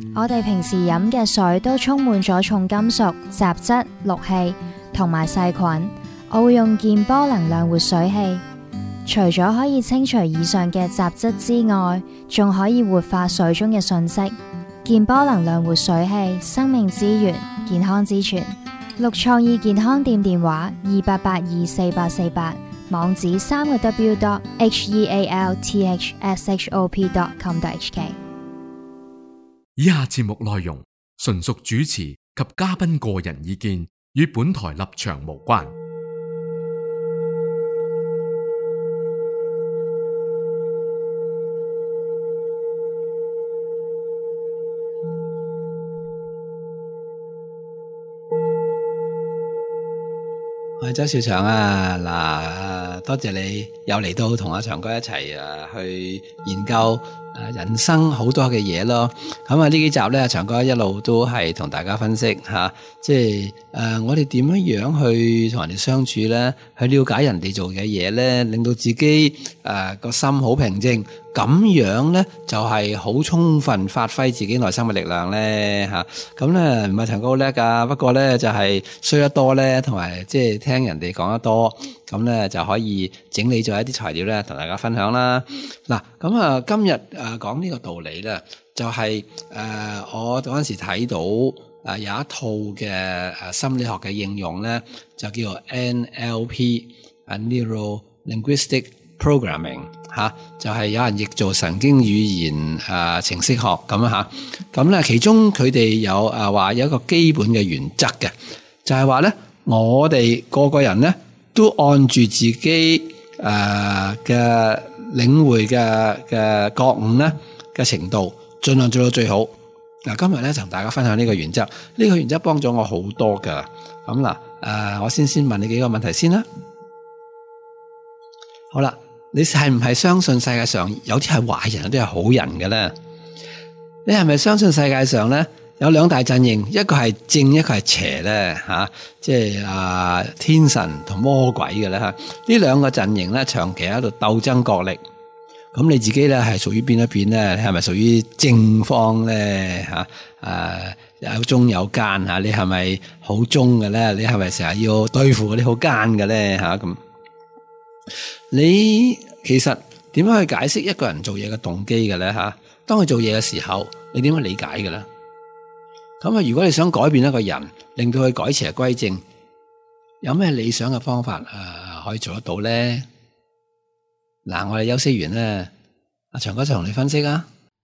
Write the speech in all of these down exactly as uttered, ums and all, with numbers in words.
我哋平時飲嘅水都充滿咗重金屬、雜質、氯氣同埋細菌。我會用健波能量活水器，除咗可以清除以上嘅雜質之外，仲可以活化水中嘅訊息。健波能量活水器，生命之源，健康之泉。綠創意健康店電話二八八二四八四八，網址三個 w dot h e a l t h s h o p dot com dot h k。 以下節目內容純屬主持及嘉賓個人意見，與本台立場無關。 我係周兆祥啊，嗱，多謝你又嚟到同阿祥哥一齊啊去研究誒人生好多嘅嘢咯。咁啊呢幾集咧，阿祥哥一路都係同大家分析吓、啊，即係誒、呃、我哋點樣樣去同人哋相處咧，去了解人哋做嘅嘢咧，令到自己誒個、呃、心好平靜，咁樣咧就係、是、好充分發揮自己內心嘅力量咧吓。咁咧唔係祥哥好叻噶，不過咧就係、是、衰得多咧，同埋即係聽人哋講得多，咁咧就可以整理咗一啲材料咧，同大家分享啦。嗱，咁啊今日誒講呢個道理咧，就係、是、誒、呃、我嗰陣時睇到誒、呃、有一套嘅誒心理學嘅應用咧，就叫做 N L P 啊 Neuro Linguistic Programming 吓、啊，就係、是、有人譯做神經語言誒、呃、程式學咁啊吓。咁咧其中佢哋有誒話有一個基本嘅原則嘅，就係話咧我哋個個人咧都按住自己誒嘅、呃、領會嘅嘅覺悟咧嘅程度，盡量做到最好。嗱，今日咧同大家分享呢個原則，呢、這個原則幫咗我好多噶。咁嗱，誒、呃，我先先問你幾個問題先啦。好啦，你係唔係相信世界上有啲係壞人，有啲係好人嘅咧？你係咪相信世界上咧有兩大陣營，一個係正，一個係邪咧？吓、啊，即係啊天神同魔鬼嘅咧吓。呢兩個陣營咧長期喺度鬥爭角力。咁你自己咧係屬於邊一邊咧？你係咪屬於正方咧？吓、啊，誒、啊、有忠有奸吓？你係咪好忠嘅咧？你係咪成日要對付嗰啲好奸嘅咧？吓、啊、咁，你其實點樣去解釋一個人做嘢嘅動機嘅咧？吓、啊，當佢做嘢嘅時候，你點樣理解嘅咧？咁啊，如果你想改變一個人，令到佢改邪歸正，有咩理想嘅方法誒、呃、可以做得到咧？嗱，我哋休息完咧，阿祥哥就同你分析啊。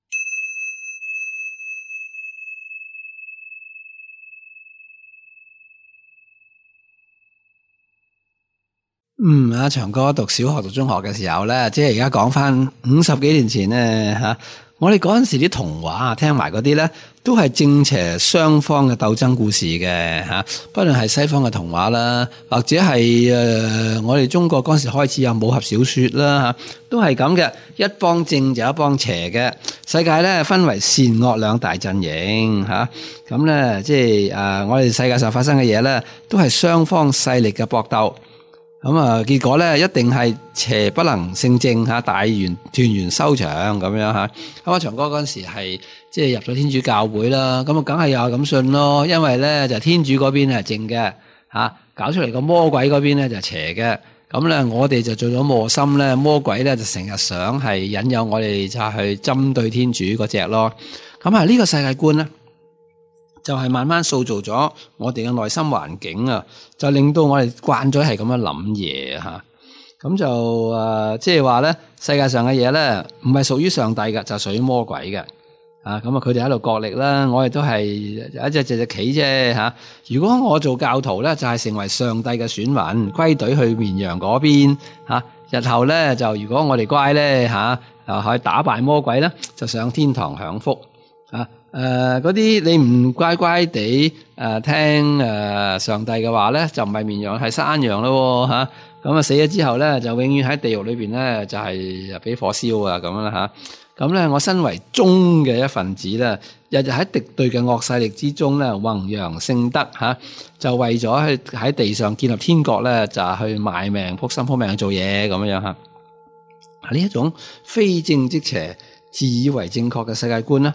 嗯，阿祥哥讀小學讀中學嘅時候咧，即係而家講翻五十幾年前咧吓，我哋嗰陣時啲童話啊，聽埋嗰啲咧，都係正邪雙方嘅鬥爭故事嘅吓，不論係西方嘅童話啦，或者係誒、呃、我哋中國嗰陣時開始有武俠小說啦吓，都係咁嘅，一幫正就一幫邪嘅。世界咧分為善惡兩大陣營吓，咁咧即係誒我哋世界上發生嘅嘢咧，都係雙方勢力嘅搏鬥。咁啊，結果咧一定係邪不能勝正吓，大圓團圓收場咁樣吓。咁啊，祥哥嗰陣時係即係入咗天主教會啦，咁啊，梗係又係咁信咯。因為咧就天主嗰邊係正嘅吓，搞出嚟個魔鬼嗰邊咧就邪嘅。咁咧我哋就做咗磨心咧，魔鬼咧就成日想係引誘我哋就去針對天主嗰隻咯。咁啊，呢個世界觀咧，就係慢慢塑造咗我哋嘅內心環境啊，就令到我哋慣咗係咁樣諗嘢吓，咁就誒，即係話咧，世界上嘅嘢咧，唔係屬於上帝嘅，就屬於魔鬼嘅，啊，咁啊，佢哋喺度角力啦，我哋都係一隻隻隻棋啫吓。如果我做教徒咧，就係成為上帝嘅選民，歸隊去綿羊嗰邊吓。日後咧，就如果我哋乖咧吓，又可以打敗魔鬼咧，就上天堂享福啊。誒，嗰啲你唔乖乖地誒、呃、聽誒、呃、上帝嘅話咧，就唔係綿羊係山羊咯吓。咁啊死咗之後咧，就永遠喺地獄裏邊咧，就係俾火燒啊咁樣啦吓。咁咧，我身為忠嘅一份子咧，日日喺敵對嘅惡勢力之中咧，弘揚聖德吓，就為咗去喺地上建立天國咧，就係去賣命撲心撲命去做嘢咁樣樣吓。呢一種非正即邪、自以為正確嘅世界觀咧。誒、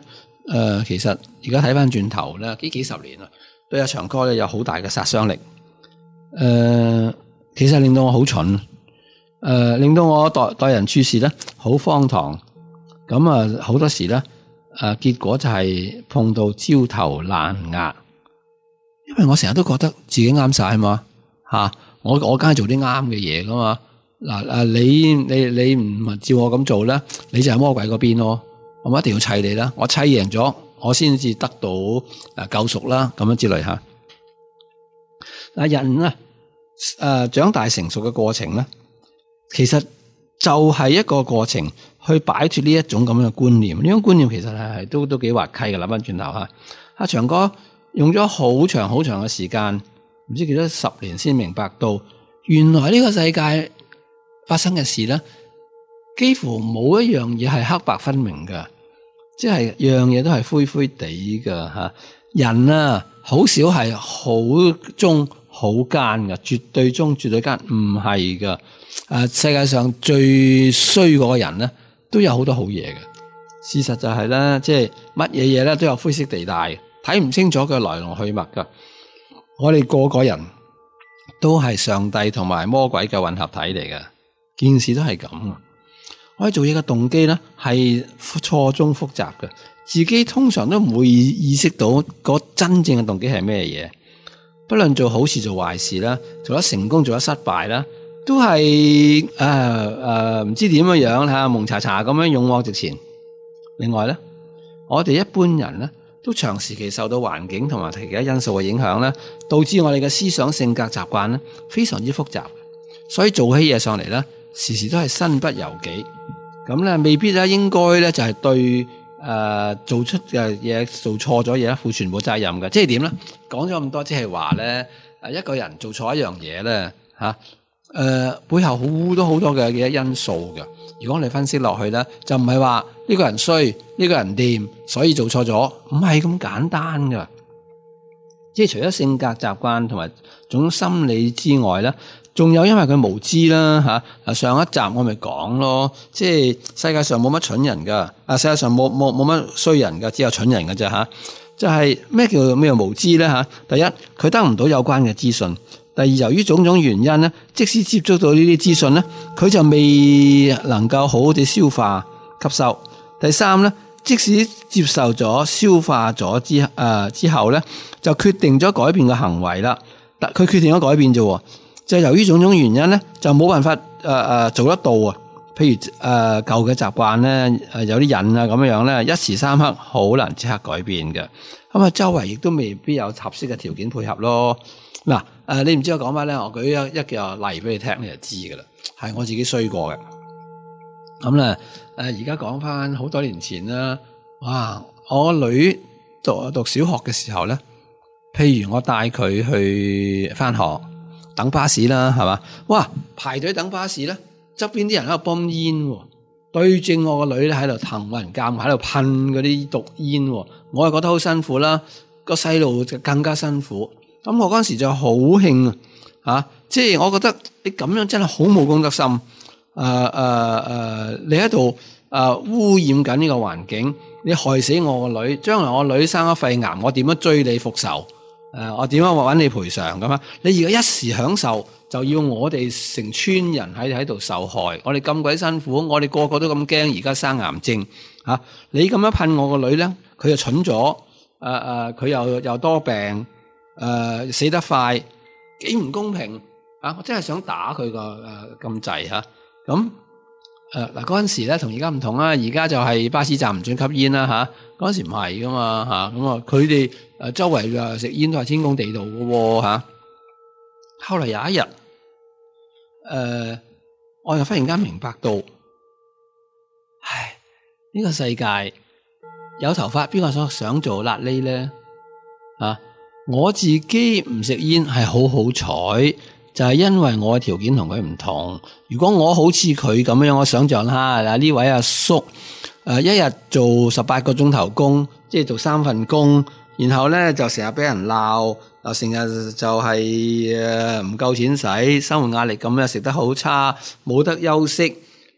呃，其實而家睇翻轉頭咧，幾幾十年啦，對阿長哥咧有好大嘅殺傷力。誒、呃，其實令到我好蠢，誒、呃，令到我待待人處事咧好荒唐。咁啊，好多時咧，誒、呃，結果就係碰到焦頭爛額。因為我成日都覺得自己啱晒嘛，吓、啊，我我梗係做啲啱嘅嘢噶嘛。嗱誒，你你你唔係照我咁做咧，你就係魔鬼嗰邊咯。我一定要砌你啦，我砌贏咗，我先至得到誒救贖啦，咁樣之類吓。嗱，人啊，誒長大成熟嘅過程咧，其實就係一個過程，去擺脫呢一種咁樣嘅觀念。呢種觀念其實係係都都幾滑稽嘅。諗翻轉頭吓，阿長哥用咗好長好長嘅時間，唔知幾多十年先明白到，原來呢個世界發生嘅事咧，幾乎冇一樣嘢係黑白分明嘅，即係樣嘢都係灰灰地嘅吓。人啊，好少係好忠好奸嘅，絕對忠絕對奸唔係嘅。誒，世界上最衰嗰個人咧，都有好多好嘢嘅。事實就係咧，即係乜嘢嘢咧都有灰色地帶，睇唔清楚佢來龍去脈噶。我哋個個人都係上帝同埋魔鬼嘅混合體嚟嘅，件事都係咁。我哋做嘢嘅動機咧係錯綜複雜嘅，自己通常都唔會意識到個真正嘅動機係咩嘢。不論做好事做壞事啦，做得成功做得失敗啦，都係誒誒唔知點樣樣吓，蒙查查咁樣勇往直前。另外咧，我哋一般人咧都長時期受到環境同埋其他因素嘅影響咧，導致我哋嘅思想性格習慣咧非常之複雜，所以做起嘢上嚟咧，時時都係身不由己。咁咧未必咧應該咧就係對誒、呃、做出嘅嘢做錯咗嘢咧負全部責任嘅。即係點咧？講咗咁多，即係話咧誒一個人做錯一樣嘢咧吓誒背後好多好多嘅嘅因素嘅。如果你分析落去咧，就唔係話呢個人衰，呢個人掂，所以做錯咗，唔係咁簡單噶。即係除咗性格習慣同埋種心理之外咧，仲有因為佢無知啦吓。上一集我咪講咯，即係世界上冇乜蠢人噶，啊世界上冇冇冇乜衰人噶，只有蠢人噶啫吓。就係咩叫咩無知咧吓？第一，佢得唔到有關嘅資訊。第二，由於種種原因咧，即使接觸到呢啲資訊咧，佢就未能夠好好地消化吸收。第三咧，即使接受咗消化咗之誒、呃、之後咧，就決定咗改變嘅行為啦。但佢決定咗改變啫，就由於種種原因咧，就冇辦法誒誒、呃、做得到啊。譬如誒、呃、舊嘅習慣咧，誒有啲癮啊咁樣樣咧，一時三刻好難即刻改變嘅。咁啊，周圍亦都未必有合適嘅條件配合咯。嗱。誒，你唔知我講乜咧？我舉一一個例俾你聽，你就知噶啦。係我自己衰過嘅。咁咧，誒，而家講翻好多年前啦。哇，我女讀讀小學嘅時候咧，譬如我帶佢去翻學等巴士啦，係嘛？哇，排隊等巴士咧，側邊啲人喺度泵煙，對正我個女咧喺度騰雲駕霧喺度噴嗰啲毒煙，我係覺得好辛苦啦。個細路就更加辛苦。咁我嗰陣時就好興啊！即係我覺得你咁樣真係好冇公德心。誒誒誒，你喺度誒污染緊呢個環境，你害死我個女，將來我女生咗肺癌，我點樣追你復仇？誒、呃，我點樣搵你賠償咁啊？你而家一時享受，就要我哋成村人喺喺度受害。我哋咁鬼辛苦，我哋個個都咁驚，而家生癌症啊！你咁樣噴我個女咧，佢就蠢咗。誒、呃、誒，佢、呃、又又多病。誒、呃，死得快，幾唔公平啊！我真係想打佢個誒咁滯吓，咁誒嗱嗰陣時咧同而家唔同啦，而家就係巴士站唔准吸煙啦吓，嗰陣時唔係噶嘛吓，咁啊佢哋誒周圍誒食煙都係天公地道噶吓。後嚟有一日，誒、呃、我又忽然間明白到，唉，呢、這個世界有頭髮，邊個想想做瘌痢咧啊？我自己唔食煙係好好彩，就係因為我嘅條件同佢唔同。如果我好似佢咁樣，我想象下嗱，呢位阿叔誒，一日做十八個鐘頭工，即係做三份工，然後咧就成日俾人鬧，又成日就係誒唔夠錢使，生活壓力咁樣，食得好差，冇得休息，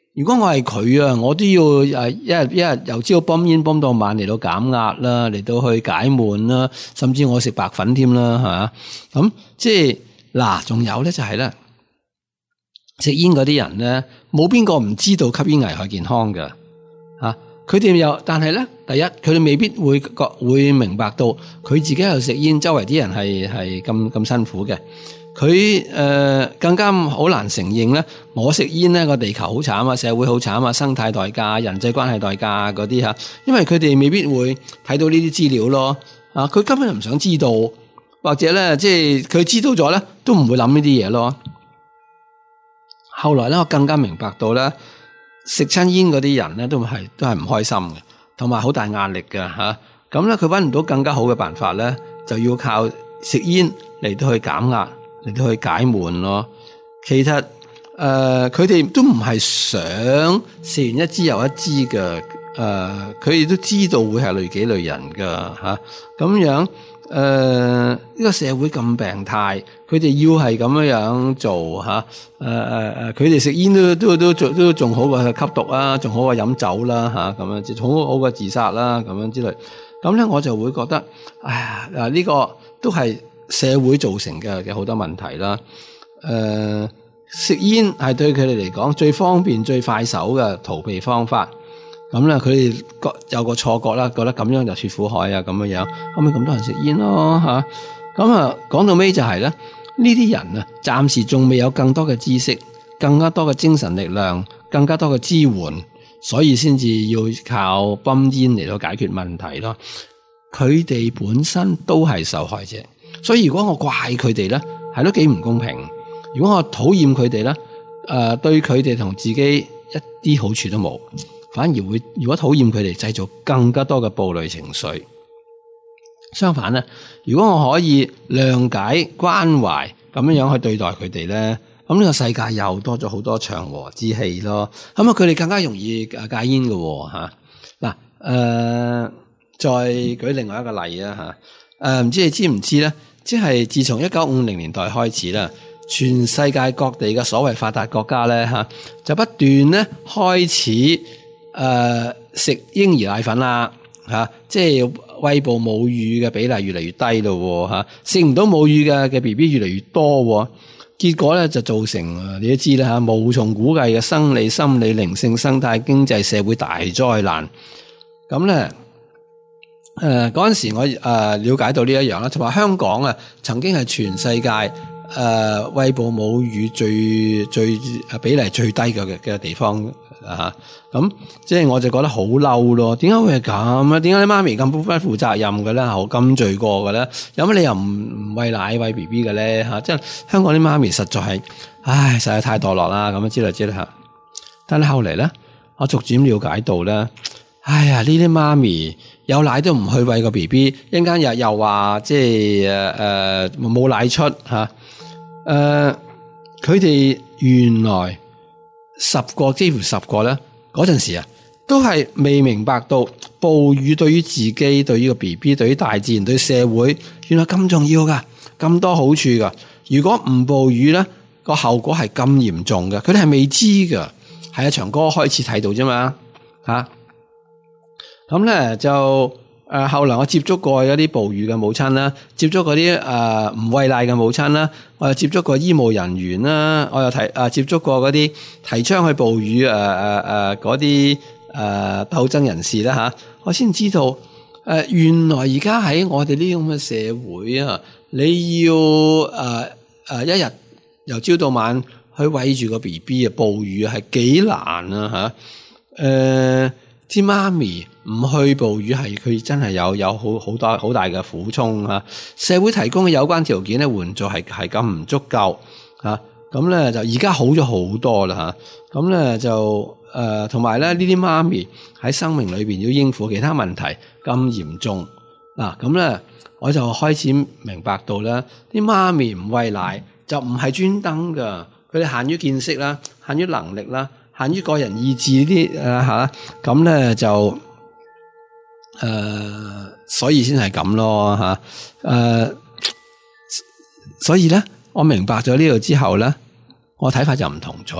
如果我係佢啊，我都要誒一日一日由朝泵煙泵到晚嚟到減壓啦，嚟到去解悶啦，甚至我食白粉添啦，係嘛？咁即係嗱，仲有咧就係咧，食煙嗰啲人咧，冇邊個唔知道吸煙危害健康㗎吓。佢哋又，但係咧，第一佢哋未必會覺會明白到佢自己喺度食煙，周圍啲人係係咁咁辛苦嘅。佢誒、呃、更加好難承認咧，我食煙咧個地球好慘啊，社會好慘啊，生態代價、人際關係代價嗰啲吓，因為佢哋未必會睇到呢啲資料咯。啊，佢根本就唔想知道，或者咧即係佢知道咗咧都唔會諗呢啲嘢咯。後來咧，我更加明白到咧，食親煙嗰啲人咧都係都係唔開心嘅，同埋好大壓力嘅吓。咁咧佢搵唔到更加好嘅辦法咧，就要靠食煙嚟到去減壓，嚟到去解悶咯。其實誒，佢哋都唔係想食完一支又一支嘅，誒、呃，佢哋都知道會係累己累人噶吓。咁、啊、樣誒，呢、呃這個社會咁病態，佢哋要係咁樣樣做吓，誒誒誒，佢哋食煙都都都都都仲好過吸毒啊，仲好過飲酒啦吓，咁樣，仲好好過自殺啦，咁樣之類。咁咧，我就會覺得，哎呀，嗱、這、呢個都係社會造成嘅嘅好多問題啦。誒、呃，食煙係對佢哋嚟講最方便、最快手嘅逃避方法。咁咧，佢哋覺有個錯覺啦，覺得咁樣就脫苦海啊，咁樣樣，可唔可以咁多人食煙咯吓？咁啊，講到尾就係、是、咧，呢啲人啊，暫時仲未有更多嘅知識、更加多嘅精神力量、更加多嘅支援。所以先至要靠泵煙嚟到解決問題咯。佢哋本身都係受害者，所以如果我怪佢哋咧，係都幾唔公平。如果我討厭佢哋咧，誒、呃，對佢哋同自己一啲好處都冇，反而會如果討厭佢哋，製造更加多嘅暴戾情緒。相反咧，如果我可以諒解關懷咁樣樣去對待佢哋咧。咁呢個世界又多咗好多祥和之氣咯，咁啊佢哋更加容易戒煙嘅吓。嗱，誒，再舉另外一個例啊吓，誒、呃，唔知你知唔知咧？即係自從一九五零年代開始啦，全世界各地嘅所謂發達國家咧吓，就不斷咧開始誒、呃、食嬰兒奶粉啦吓，即係餵哺母乳嘅比例越嚟越低咯吓，食唔到母乳嘅嘅 B B 越嚟越多。結果咧就造成你都知啦吓，無從估計嘅生理、心理、靈性、生態、經濟、社會大災難。咁咧，誒嗰陣時我誒、呃、了解到呢一樣啦，同埋香港啊，曾經係全世界誒餵哺母乳最最誒比例最低嘅嘅地方啊吓。咁即係我就覺得好嬲咯，點解會係咁啊？點解你媽咪咁不負責任嘅咧？好咁罪過嘅咧？有乜理由唔唔餵奶餵 B B 嘅咧？吓，即係香港啲媽咪實在係，唉，實在太墮落啦，咁樣之類之類吓。但係後嚟咧，我逐漸了解到咧，哎呀，呢啲媽咪有奶都唔去餵個 B B， 一陣間又又話即係誒誒冇奶出吓，誒佢哋原來十個幾乎十個咧。嗰陣時啊，都係未明白到哺乳對於自己、對於個 B B、對於大自然、對社會，原來咁重要噶，咁多好處噶。如果唔哺乳咧，個後果係咁嚴重嘅，佢哋係未知噶。係啊，長哥開始睇到啫嘛，吓。咁咧就誒、呃，後來我接觸過一啲哺乳嘅母親啦，接觸嗰啲誒唔餵奶嘅母親啦，我又接觸過醫務人員啦，我又提誒、呃、接觸過嗰啲提倡去哺乳誒誒誒嗰啲誒鬥爭人士啦吓，我先知道誒、呃、原來而家喺我哋呢咁嘅社會啊，你要誒誒、呃呃、一日由朝到晚去餵住個 B B 啊，哺乳係幾難啊吓，誒啲媽咪唔去哺乳係佢真係有有好好多好大嘅苦衷吓，社會提供嘅有關條件咧援助係係咁唔足夠吓，咁咧就而家好咗好多啦吓，咁咧就誒同埋咧呢啲媽咪喺生命裏邊要應付其他問題咁嚴重嗱，咁咧我就開始明白到咧啲媽咪唔餵奶就唔係專登噶，佢哋限於見識啦，限於能力啦，限於個人意志啲誒吓，咁咧就。誒、呃，所以先係咁咯吓，誒、呃，所以咧，我明白咗呢度之後咧，我睇法就唔同咗啦。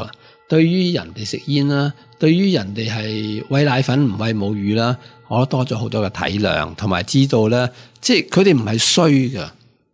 對於人哋食煙啦，對於人哋係餵奶粉唔餵母乳啦，我多咗好多嘅體諒，同埋知道咧，即係佢哋唔係衰噶。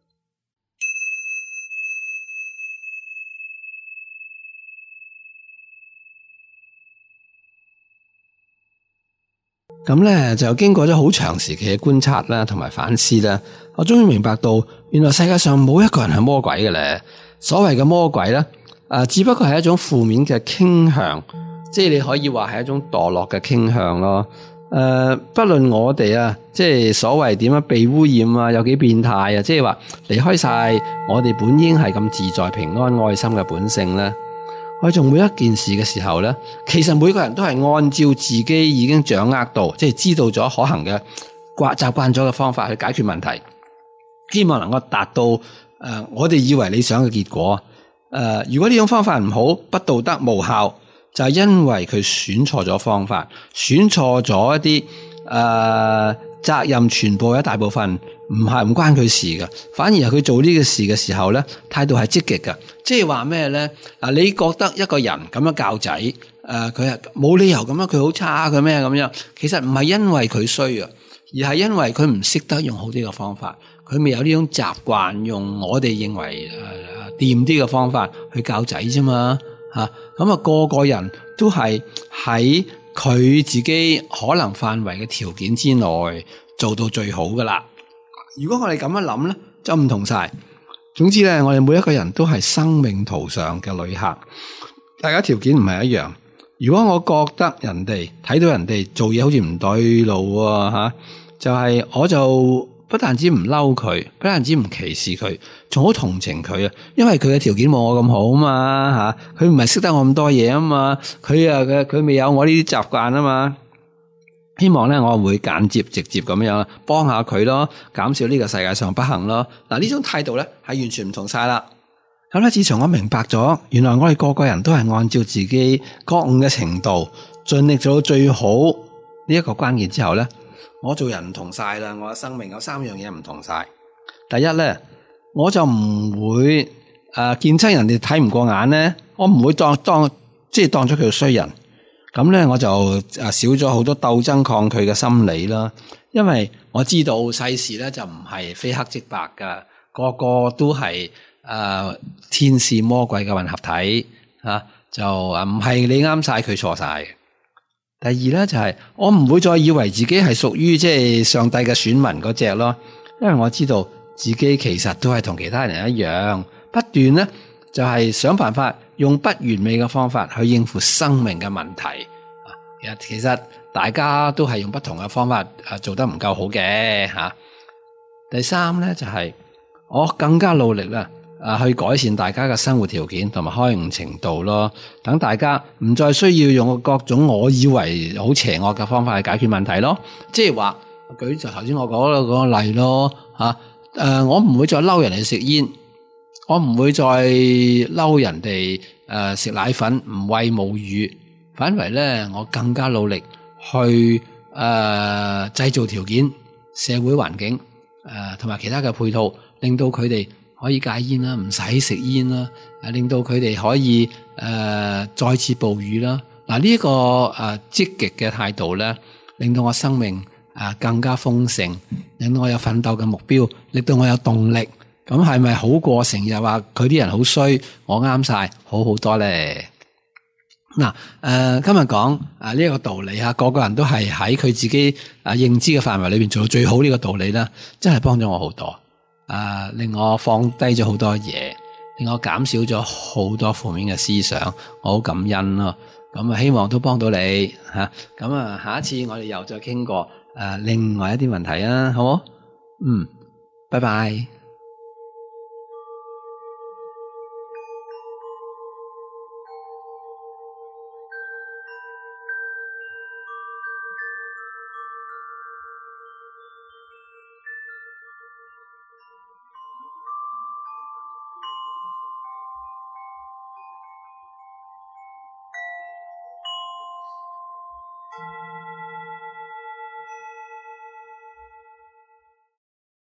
咁咧就經過咗好長時期嘅觀察啦，同埋反思啦，我終於明白到，原來世界上冇一個人係魔鬼嘅咧。所謂嘅魔鬼咧，誒，只不過係一種負面嘅傾向，即係你可以話係一種墮落嘅傾向咯。誒、呃，不論我哋啊，即係所謂點樣被污染啊，有幾變態啊，即係話離開晒我哋本應係咁自在、平安、愛心嘅本性咧。我做每一件事嘅時候咧，其實每個人都係按照自己已經掌握到，即係知道咗可行嘅慣習慣咗嘅方法去解決問題，希望能夠達到誒、呃、我哋以為理想嘅結果。誒、呃，如果呢種方法唔好、不道德、無效，就係因為佢選錯咗方法，選錯咗一啲誒、呃、責任，全部一大部分唔係唔關佢事嘅，反而係佢做呢個事嘅時候咧，態度係積極嘅。即係話咩咧？嗱，你覺得一個人咁樣教仔，誒、呃，佢係冇理由咁樣，佢好差佢咩咁樣？其實唔係因為佢衰啊，而係因為佢唔識得用好啲嘅方法，佢未有呢種習慣用我哋認為誒掂啲嘅方法去教仔啫嘛。吓，咁啊，個個人都係喺佢自己可能範圍嘅條件之內做到最好噶啦。如果我哋咁樣諗咧，就唔同晒。總之咧，我哋每一個人都係生命途上嘅旅客，大家條件唔係一樣。如果我覺得人哋睇到人哋做嘢好似唔對路啊，吓，就係、是、我就不但止唔嬲佢，不但止唔歧視佢，仲好同情佢啊！因為佢嘅條件冇我咁好嘛，吓，佢唔係識得我咁多嘢啊嘛，佢啊佢佢未有我呢啲習慣啊嘛。希望咧，我會間接直接咁樣幫下佢咯，減少呢個世界上不幸咯。嗱，呢種態度咧係完全唔同晒啦。咁咧，自從我明白咗，原來我哋個個人都係按照自己覺悟嘅程度，盡力做到最好呢一個關鍵之後咧，我做人唔同晒啦。我嘅生命有三樣嘢唔同晒。第一咧，我就唔會誒、呃、見親人哋睇唔過眼咧，我唔會當當即係當咗佢做衰人。咁咧，我就誒少咗好多鬥爭抗拒嘅心理啦。因為我知道世事咧就唔係非黑即白噶，個個都係誒、呃、天使魔鬼嘅混合體吓、啊，就誒唔係你啱晒佢錯晒。第二咧就係、是、我唔會再以為自己係屬於即係上帝嘅選民嗰隻咯，因為我知道自己其實都係同其他人一樣，不斷咧就係、是、想辦法。用不完美嘅方法去應付生命嘅問題，其實其實大家都係用不同嘅方法誒做得唔夠好嘅吓。第三咧就係我更加努力啦，誒去改善大家嘅生活條件同埋開悟程度咯。等大家唔再需要用各種我以為好邪惡嘅方法去解決問題咯。即係話舉就頭先我講嗰個例咯吓，誒我唔會再嬲人哋食煙。我唔會再嬲人哋誒食奶粉唔餵母乳，反為咧我更加努力去誒、呃、製造條件、社會環境誒同埋其他嘅配套，令到佢哋可以戒煙啦，唔使食煙啦，誒令到佢哋可以誒、呃、再次哺乳啦。嗱呢一個誒積極嘅態度咧，令到我生命誒更加豐盛，令到我有奮鬥嘅目標，令到我有動力。咁係咪好過成日話佢啲人好衰，我啱晒，好好多咧？嗱，誒，今日講啊呢一個道理吓，個個人都係喺佢自己啊認知嘅範圍裏邊做到最好呢個道理啦，真係幫咗我好多，啊令我放低咗好多嘢，令我減少咗好多負面嘅思想，我好感恩咯。咁啊，希望都幫到你吓。咁啊，下一次我哋又再傾過誒另外一啲問題啊，好冇？嗯，拜拜。